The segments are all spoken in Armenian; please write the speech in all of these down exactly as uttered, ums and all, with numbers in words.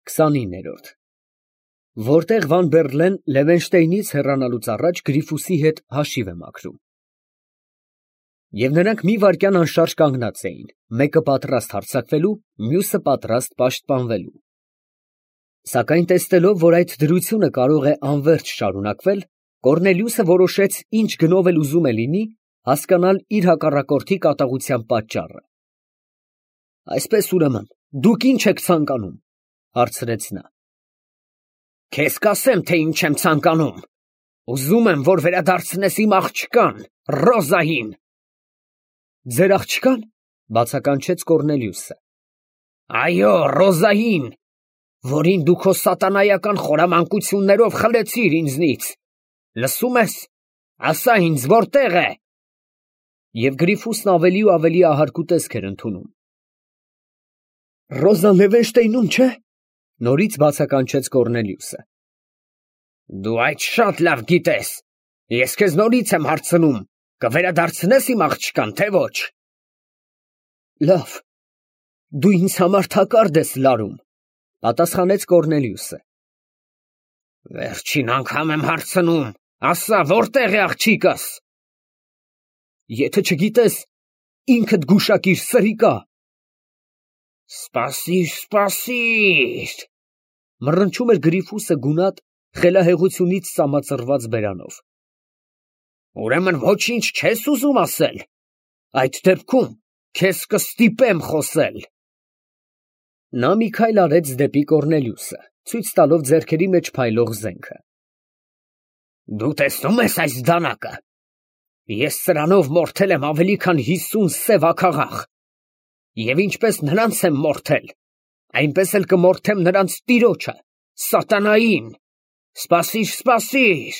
քսանիններորդ Որտեղ Վան Բերլեն Լևենշտեյնից հեռանալուց առաջ Գրիֆուսի հետ հաշիվ է մաքրում։ Եվ նրանք մի վայրկյան անշարժ կանգնած էին, մեկը պատրաստ հարձակվելու, մյուսը պատրաստ պաշտպանվելու։ Սակայն տեսնելով, որ այդ դրությունը կարող է անվերջ շարունակվել, Կոռնելիուսը որոշեց, ինչ գնով էլ ուզում է լինի, հասկանալ իր հակառակորդի կատաղության պատճառը։ Այսպես ուրեմն, դուք ի՞նչ եք ցանկանում, հարցրեց նա։ Քեզ կասեմ, թե ինչ եմ ցանկանում։ Ուզում եմ, որ վերադարձնես իմ աղջկան, Ռոզային։ Ձեր աղջկան, բացականչեց Կոռնելիուսը։ Այո, Ռոզային, որին դու քո սատանայական խորամանկություններով խլեցիր ինձնից։ Լսում ես, ասա ինձ, որտեղ է։ Եվ Գրիֆուսն ավելի ու ավելի ահարկու տեսք էր ընդունում։ Ռոզան Լևենշտեյնում չէ, նորից բացականչեց Կոռնելիուսը։ Դու այդ շատ լավ գիտես։ Ես քեզ նորից եմ հարցնում, կվերադարձնես իմ աղջկան, թե ոչ։ Լավ, դու ինձ համար թակարդ ես լարում, պատասխանեց Կոռնելիուսը։ Վերջին անգամ եմ հարցնում, ասա, որտեղ է աղջիկս։ Եթե չգիտես, ինքդ գուշակիր, սրիկա։ Սպասիր, սպասիր, մռնչում էր Գրիֆուսը գունատ, խելահեղությունից սամածռված բերանով։ Ուրեմն ոչինչ չես ուզում ասել։ Այդ դեպքում քեզ կստիպեմ խոսել։ Նա մի քայլ արեց դեպի Կոռնելիուսը, ցույց տալով ձեռքերի մեջ փայլող զենքը։ Դու տեսնում ես այս դանակը։ Ես սրանով մորթել եմ ավելի քան հիսուն սև աքաղաղ։ Եվ ինչպես նրանց եմ մորթել, այնպես էլ կմորթեմ նրանց տիրոջը, սատանային։ Սպասիր, սպասիր։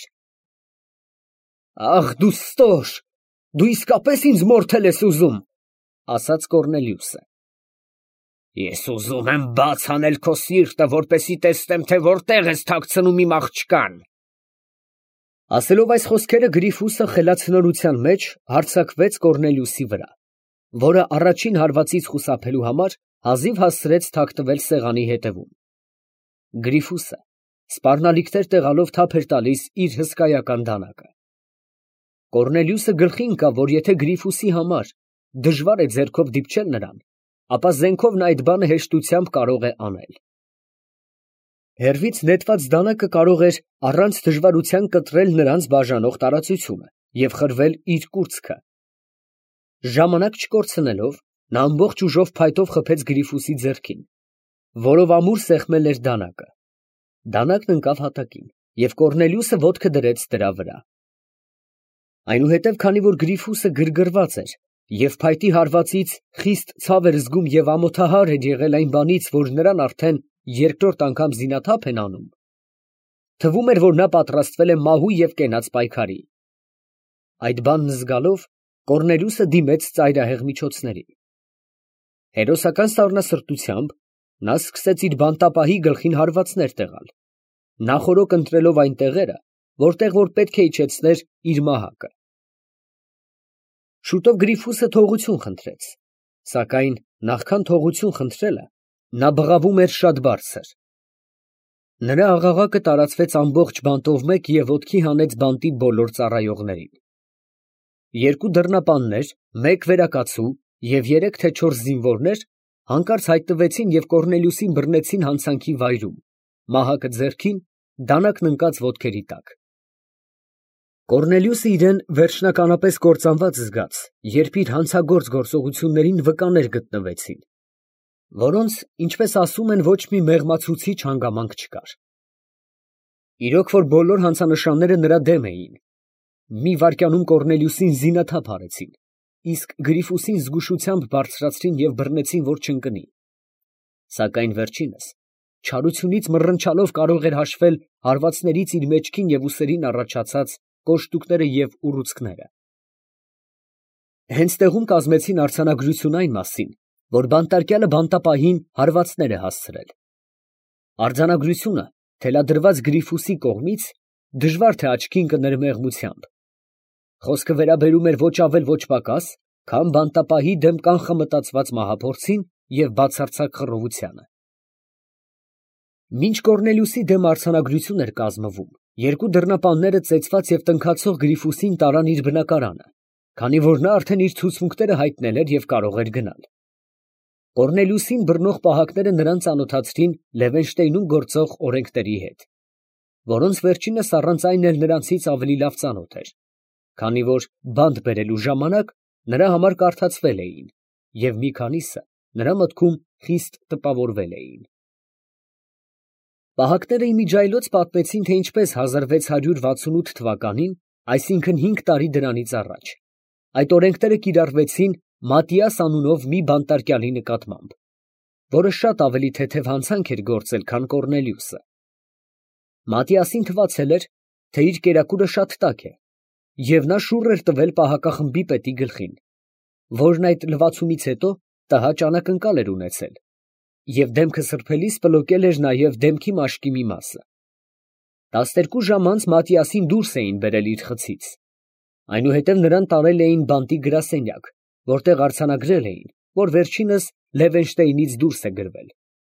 Ախ, դու ստոր, դու իսկապես ինձ մորթել ես ուզում, ասաց Կոռնելիուսը։ Ես ուզում եմ բաց անել քո սիրտը, որպեսզի տեսնեմ, թե որտեղ ես թաքցնում իմ աղջկան։ Ասելով այս խոսքերը Գրիֆուսը խելացնորության մեջ հարձակվեց Կոռնելիուսի վրա, որը առաջին հարվածից խուսափելու համար հազիվ հասցրեց թաքնվել սեղանի հետևում։ Գրիֆուսը սպառնալիքներ տեղալով թափ էր տալիս իր հսկայական դանակը։ Կոռնելիուսը գլխի ընկավ, որ եթե Գրիֆուսի համար դժվար է ձեռքով դիպչել նրան, ապա զենքով նա այդ բանը հեշտությամբ կարող է անել։ Հեռվից նետված դանակը կարող էր առանց դժվարության կտրել նրանց բաժանող տարածությունը և խրվել իր կուրծքը։ Ժամանակ չկորցնելով, նա ամբողջ ուժով փայտով խփեց Գրիֆուսի ձեռքին, որով ամուր սեղմել էր դանակը։ Դանակն ընկավ հատակին, և Կոռնելիուսը ոտքը դրեց դրա վրա։ Այնուհետև, քանի որ Գրիֆուսը գրգռված էր և փայտի հարվածից խիստ ցավ էր զգում և ամոթահար էր եղել այն բանից, որ նրան արդեն երկրորդ անգամ զինաթափ են անում, թվում էր, որ նա պատրաստվել է մահու և կենաց պայքարի։ Այդ բանն զգալով, Կոռնելիուսը դիմեց ծայրահեղ միջոցների։ Հերոսական սառնասրտությամբ նա սկսեց իր բանտապահի գլխին հարվածներ տեղալ, նախօրոք ընտրելով այն տեղերը, որտեղ որ պետք է իջեցներ իր մահակը։ Շուտով Գրիֆուսը թողություն խնդրեց, սակայն նախքան թողություն խնդրելը, նա բղավում էր շատ բարձր։ Նրա աղաղակը տարածվեց ամբողջ բանտով մեկ և ոտքի հանեց բանտի բոլոր ծառայողներին։ Երկու դռնապաններ, մեկ վերակացու և երեք թե չորս զինվորներ հանկարծ հայտնվեցին և Կոռնելիուսին բռնեցին հանցանքի վայրում, մահակը ձեռքին, դանակն ընկած ոտքերի տակ։ Կոռնելիուսը իրեն վերջնականապես կործանված զգաց, երբ իր հանցագործ գործողություններին վկաներ գտնվեցին, որոնց, ինչպես ասում են, ոչ մի մեղմացուցիչ հանգամանք չկար։ Իրոք որ բոլոր հանցանշանները նրա դեմ էին։ Մի վայրկյանում Կոռնելիուսին զինաթափ արեցին, իսկ Գրիֆուսին զգուշությամբ բարձրացրին և բռնեցին, որ չընկնի։ Սակայն վերջինս չարությունից մռնչալով կարող էր հաշվել հարվածներից իր մեջքին և ուսերին առաջացած կոշտուկները և ուռուցքները։ Հենց տեղում կազմեցին արձանագրություն այն մասին, որ բանտարկյալը բանտապահին հարվածներ է հասցրել։ Արձանագրությունը թելադրված Գրիֆուսի կողմից դժվար թե աչքին կներ մեղմությամբ։ Խոսքը վերաբերում էր ոչ ավել ոչ պակաս, քան բանտապահի դեմ կանխամտածված մահափորձին և բացարձակ խռովությանը։ Մինչ Կոռնելիուսի դեմ արձանագրություն էր կազմվում, երկու դռնապանները ծեծված և տնքացող Գրիֆուսին տարան իր բնակարանը, քանի որ նա արդեն իր ցուցմունքները հայտնել էր և կարող էր գնալ։ Կոռնելիուսին բռնող պահակները նրան ծանոթացրին Լևենշտեյնում գործող օրենքների հետ, որոնց վերջինս առանց այն էլ նրանցից ավելի լավ ծանոթ էր, քանի որ բանտ բերելու ժամանակ նրա համար կարդացվել էին, և մի քանիսը նրա մտքում խիստ տպավորվել էին։ Պահակները իմիջիայլոց պատմեցին, թե ինչպես հազար վեց հարյուր վաթսունութ թվականին, այսինքն հինգ տարի դրանից առաջ, այդ օրենքները կիրառվեցին Մատիաս անունով մի բանտարկյալի նկատմամբ, որը շատ ավելի թեթև հանցանք էր գործել, քան Կոռնելիուսը։ Մատիասին թվացել էր, թե իր կերակուրը շատ տաք է, և նա շուռ էր տվել պահակախմբի պետի գլխին, որն այդ լվացումից հետո տհաճ անակնկալ էր ունեցել, և դեմքը սրբելիս պլոկել էր նաև դեմքի մաշկի մի մասը։ Տասներկու ժամ անց Մատիասին դուրս էին բերել իր խցից, այնուհետև նրան տարել էին բանտի գրասենյակ, որտեղ արձանագրել էին, որ վերջինս Լևենշտեյնից դուրս է գրվել։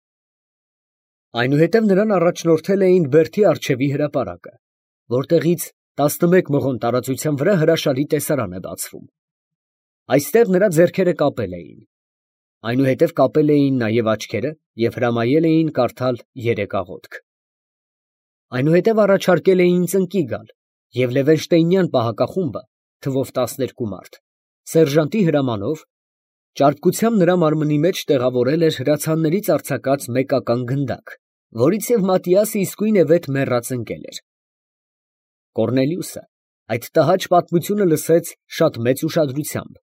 Այնուհետև նրան առաջնորդել էին Բերդի առջևի հրապարակը, որտեղից տասնմեկ մղոն տարածության վրա հրաշալի տեսարան է բացվում։ Այստեղ նրա ձեռքերը կապել էին, այնուհետև կապել էին նաև աչքերը և հրամայել էին կարդալ երեք աղոթք։ Այնուհետև առաջարկել էին ծնկի գալ, և Լևենշտեյնյան պահակախումբը, թվով տասներկու մարդ, սերժանտի հրամանով, ճարպկությամբ նրա մարմնի մեջ տեղավորել էր հրացաններից արձակած մեկական գնդակ, որից և Մատիասը իսկույն է վեթ մեռած ընկել էր։ Կոռնելիուսը այդ տհաճ պատմությունը լսեց շատ մեծ ուշադրությամբ։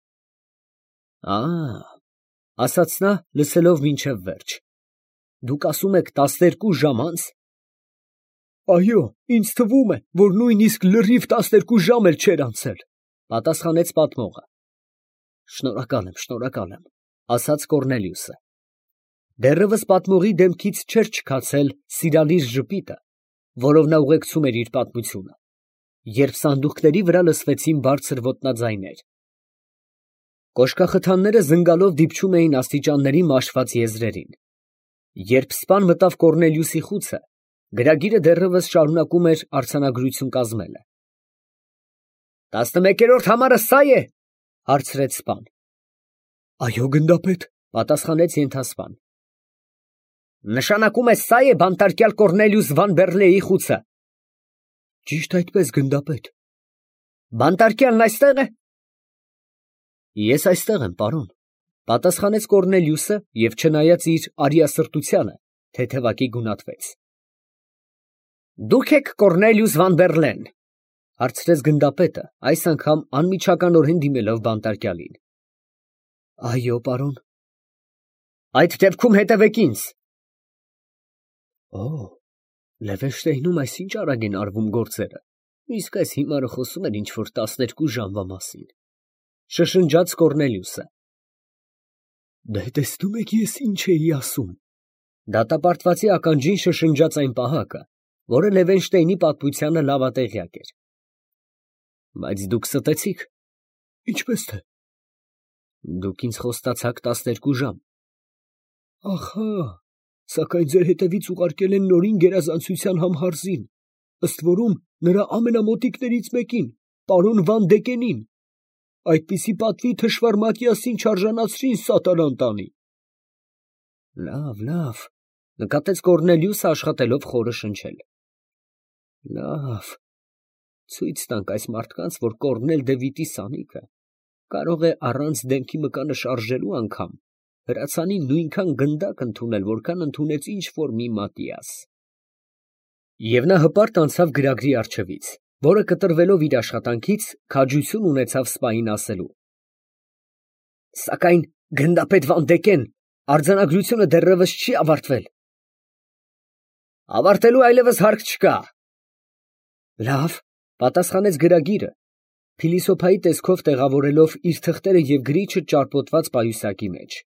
«Ա, — ասաց նա, լսելով մինչև վերջ, — դուք ասում եք տասներկու ժամ անց։ ֊ Այո, ինձ թվում է, որ նույնիսկ լրիվ տասներկու ժամ էլ չէր անցել, ֊ պատասխանեց պատմողը։ ֊ Շնորհակալ եմ, շնորհակալ եմ, ֊ ասաց Կոռնելիուսը։ Դեռևս պատմողի դեմքից չէր չքացել սիրալիր ժպիտը, որով նա ուղեկցում էր իր պատմությունը, երբ սանդուղքների վրա լսվեցին բարձր ոտնաձայներ։ Կոշկախթանները զնգալով դիպչում էին աստիճանների մաշված եզրերին։ Երբ սպան մտավ Կոռնելիուսի խուցը, գրագիրը դեռևս շարունակում էր արձանագրություն կազմելը։ «Տասնմեկերորդ համարը սա է, ֊ հարցրեց սպան։ ֊ Այո, գնդապետ, ֊ պատասխանեց ենթասպան։ ֊ Նշանակում է սա է բանտարկյալ Կոռնելիուս Վան Բեռլեի խուցը։ ֊ Ճիշտ այդպես, գնդապետ։ ֊ Բանտարկյալն այստե՞ղ է։ ֊ Ես այստեղ եմ, պարոն, ֊ պատասխանեց Կոռնելիուսը և, չնայած իր արիասրտությանը, թեթևակի գունատվեց։ ֊ Դուք եք Կոռնելիուս Վան Բեռլեն, ֊ հարցրեց գնդապետը, այս անգամ անմիջականորեն դիմելով բանտարկյալին։ ֊ Այո, պարոն։ ֊ Այդ դեպքում հետևեք ինձ։ ֊ Օ, Լևենշտեյնում այս ինչ արագ են արվում գործերը, իսկ այս հիմարը խոսում էր ինչ֊որ տասներկու ժամվա մասին, ֊ շշնջաց Կոռնելիուսը։ Դե տեսնում եք ես ինչ էի ասում, ֊ դատապարտվածի ականջին շշնջաց այն պահակը, որը Լևենշտեյնի պատմությանը լավատեղյակ էր։ Բայց դուք ստեցիք։ ֊ Ինչպես թե։ ֊ Դուք ինձ խոստացաք տասներկու ժամ։ ֊ Ահա, սակայն ձեր հետևից ուղարկել են Նորին գերազանցության համհարզին, ըստ որում նրա ամենամոտիկներից մեկին, պարոն Վան Դեկենին։ Այդպիսի պատվի թշվառ Մատիասին չարժանացրին սատանան տանի։ ֊ Լավ, լավ, ֊ նկատեց Կոռնելիուսը, աշխատելով խորը շնչել։ ֊ Լավ, ցույց տանք այս մարդկանց, որ Կոռնել Դևիթի սանիկը կարող է առանց դեմքի մկանը շարժելու անգամ հրացանին նույնքան գնդակ ընդունել, որքան ընդունեց ինչ֊որ մի Մատիաս։ Եվ նա հպարտ անցավ գրագրի առջևից, որը կտրվելով իր աշխատանքից, քաջություն ունեցավ սպային ասելու. Սակայն գնդապետ Վան Դեկեն, արձանագրությունը դեռևս չի ավարտվել։ Ավարտելու այլևս հարկ չկա։ Լավ, ֊ պատասխանեց գրագիրը, փիլիսոփայի տեսքով տեղավորելով իր թղթերը և գրիչը ճարպոտված պայուսակի մեջ։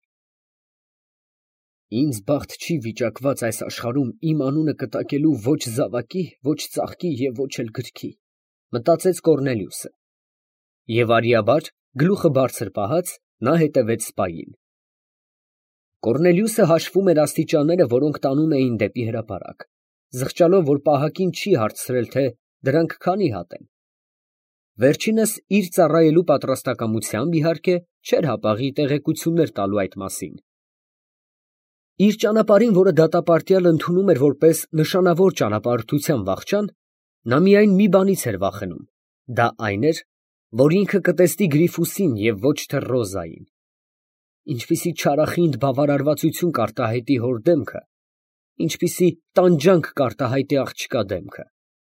Ինձ բախտ չի վիճակված այս աշխարհում իմ անունը կտակելու ոչ զավակի, ոչ ծաղկի և ոչ էլ գրքի, ֊ մտածեց Կոռնելիուսը։ Եվ արիաբար, գլուխը բարձր պահած, նա հետևեց սպային։ Կոռնելիուսը հաշվում էր աստիճանները, որոնք տանում էին դեպի հրապարակ, զղջալով, որ պահակին չի հարցրել, թե դրանք քանի հատ են։ Վերջինս իր ծառայելու պատրաստակամությամբ, իհարկե, չէր հապաղի տեղեկություններ տալու այդ մասին։ Իր ճանապարհին, որը դատապարտյալը ընդունում էր որպես նշանավոր ճանապարհորդության վախճան, նա միայն մի բանից էր վախենում, դա այն էր, որ ինքը կտեսնի Գրիֆուսին և ոչ թե Ռոզային։ Ինչպիսի չարախինդ բավարարվածություն կարտահայտի հոր դեմքը, ինչպիսի տանջանք կարտահայտի աղջկա դեմքը։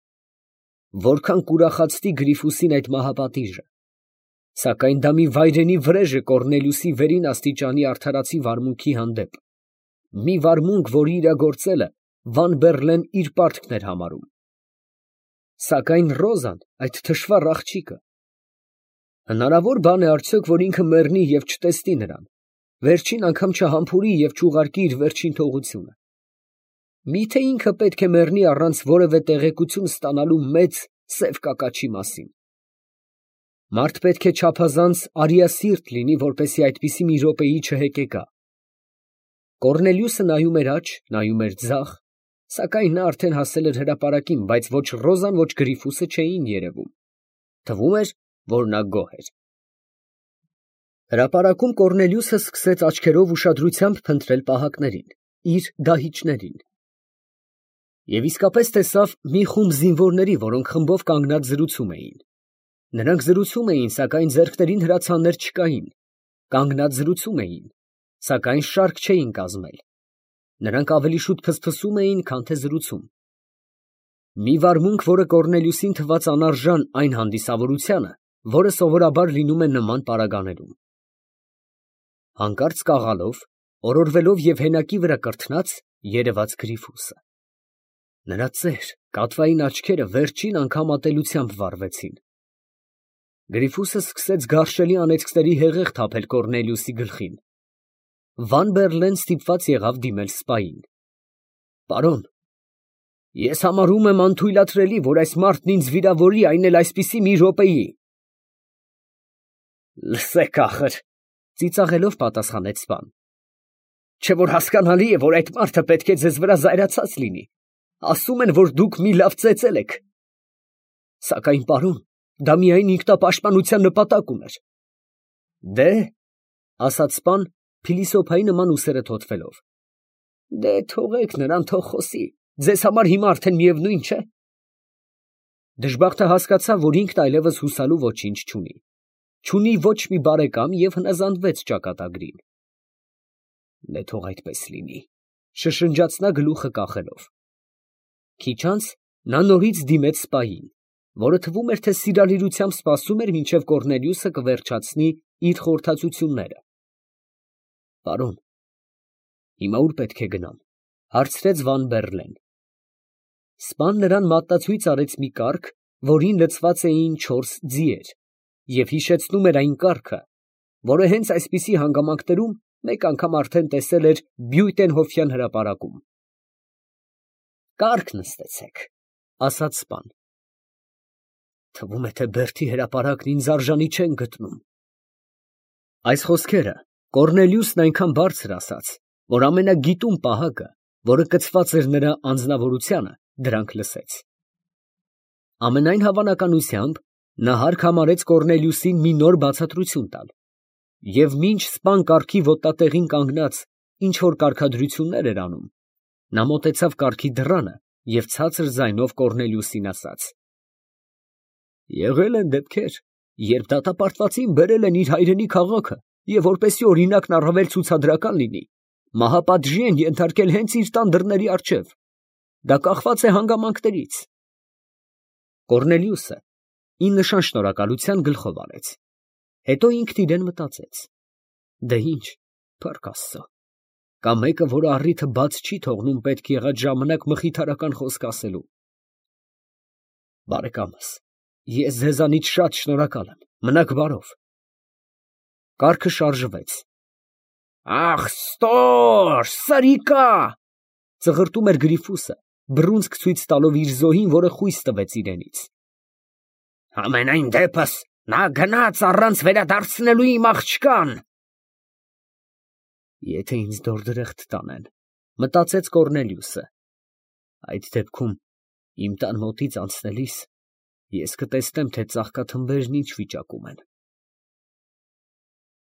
Որքան կուրախացնի Գրիֆուսին այդ մահապատիժը, սակայն դա մի վայրենի վրեժ է Կոռնելիուսի վերին աստիճանի արդարացի վարմունքի հանդեպ, մի վարմունք, որի իրագործելը Վան Բերլեն իր պարտքն էր համարում։ Սակայն Ռոզան, այդ թշվառ աղջիկը, հնարավոր բան է արդյոք, որ ինքը մեռնի և չտեսնի նրան, վերջին անգամ չհամբուրի և չուղարկի իր վերջին թողությունը։ Միթե ինքը պետք է մեռնի առանց որևէ տեղեկություն ստանալու մեծ սև կակաչի մասին։ Մարդ պետք է չափազանց արիասիրտ լինի, որպեսզի այդպիսի մի րոպեի չհեկեկա։ Կոռնելիուսը նայում էր աջ, նայում էր ձախ, սակայն նա արդեն հասել էր հրապարակին, բայց ոչ Ռոզան, ոչ Գրիֆուսը չէին երևում։ Թվում էր, որ նա գոհ էր։ Հրապարակում Կոռնելիուսը սկսեց աչքերով ուշադրությամբ փնտրել պահակներին, իր դահիճներին։ Եվ իսկապես տեսավ մի խումբ զինվորների, որոնք խմբով կանգնած զրուցում էին։ Նրանք զրուցում էին, սակայն ձեռքներին հրացաններ չկային, կանգնած զրուցում էին, սակայն շարք չէին կազմել։ Նրանք ավելի շուտ փսփսում էին, քան թե զրուցում։ Մի վարմունք, որը Կոռնելիուսին թվաց անարժան այն հանդիսավորությանը, որը սովորաբար լինում է նման պարագաներում։ Հանկարծ կաղալով, օրորվելով և հենակի վրա կրթնած, երևաց Գրիֆուսը։ Նրա ծեր, կատվային աչքերը վերջին անգամ ատելությամբ վառվեցին։ Գրիֆուսը սկսեց գարշելի անեծքների հեղեղ թափել Կոռնելիուսի գլխին։ Վան Բերլեն ստիպված եղավ դիմել սպային։ Պարոն, ես համարում եմ անթույլատրելի, որ այս մարդն ինձ վիրավորի, այն էլ այսպիսի մի րոպեի։ Լսեք ախր, ծիծաղելով պատասխանեց սպան։ Չէ՞ որ հասկանալի է, որ այդ մարդը պետք է ձեզ վրա զայրացած լինի։ Ասում են, որ դուք մի լավ ծեծել եք։ Սակայն, պարոն, դա միայն ինքնապաշտպանության նպատակ ուներ։ Դե, ասաց սպան, փիլիսոփայի նման ուսերը թոթվելով։ Դե թողեք նրան, թող խոսի, ձեզ համար հիմա արդեն միևնույն չէ։ Դժբախտը հասկացավ, որ ինքն այլևս հուսալու ոչինչ չունի։ Չունի ոչ մի բարեկամ և հնազանդվեց ճակատագրին։ Դե թող այդպես լինի, շշնջաց նա գլուխը կախելով։ Քիչ անց նա նորից դիմեց սպային, որը թվում էր, թե սիրալիրությամբ սպասում էր, մինչև Կոռնելիուսը կվերջացնի իր խորհրդածությունները։ Պարոն, հիմա ուր պետք է գնամ, հարցրեց Վան Բերլեն։ Սպան նրան մատնացույց արեց մի կառք, որին լցված էին չորս ձիեր, և հիշեցնում էր այն կառքը, որը հենց այսպիսի հանգամանքներում մեկ անգամ արդեն տեսել էր Բյուտենհոֆյան հրապարակում։ Կառք նստեցեք, ասաց սպան։ Թվում է, թե Բերդի հրապարակն ինձ արժանի չեն գտնում։ Այս խոսքերը Կոռնելիուսն այնքան բարձր ասաց, որ ամենագիտուն պահակը, որը կցված էր նրա անձնավորությանը, դրանք լսեց։ Ամենայն հավանականությամբ նա հարկ համարեց Կոռնելիուսին մի նոր բացատրություն տալ, և մինչ սպան կառքի ոտնատեղին կանգնած ինչ որ կարգադրություններ էր անում, նա մոտեցավ կառքի դռանը և ցածր ձայնով Կոռնելիուսին ասաց. Եղել են դեպքեր, երբ դատապարտվածին բերել են իր հայրենի քաղաքը և որպեսզի օրինակն առավել ցուցադրական լինի, մահապատժի են ենթարկել հենց իր տան դռների առջև։ Դա կախված է հանգամանքներից։ Կոռնելիուսը ի նշան շնորհակալության գլխով արեց։ Հետո ինքն իրեն մտածեց. դե ինչ, փառք Աստծո, կա մեկը, որը առիթը բաց չի թողնում պետք եղած ժամանակ մխիթարական խոսք ասելու։ Բարեկամս, ես ձեզանից շատ շնորհակալ եմ, մնաք բարով։ Կառքը շարժվեց։ Ախ, ստոր, սրիկա, ծղրտում էր Գրիֆուսը, բռունցք ցույց տալով իր զոհին, որը խույս տվեց իրենից։ Համենայն դեպս նա գնաց առանց վերադարձնելու իմ աղջկան։ Եթե ինձ դորդրეხտ տանեն, մտածեց Կոռնելիուսը, այդ դեպքում իմ տան մոտից անցնելիս ես կտեսնեմ, թե ծաղկաթմբերն ինչ վիճակում են։